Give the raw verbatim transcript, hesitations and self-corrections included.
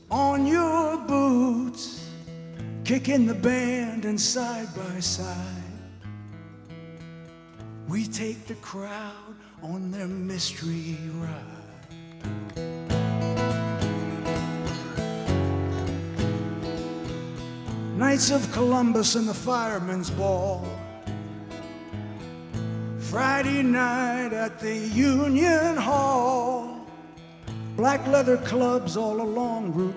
on your boots, kicking the band and side by side we take the crowd on their mystery ride. Knights of Columbus and the Firemen's Ball, Friday night at the Union Hall, black leather clubs all along Route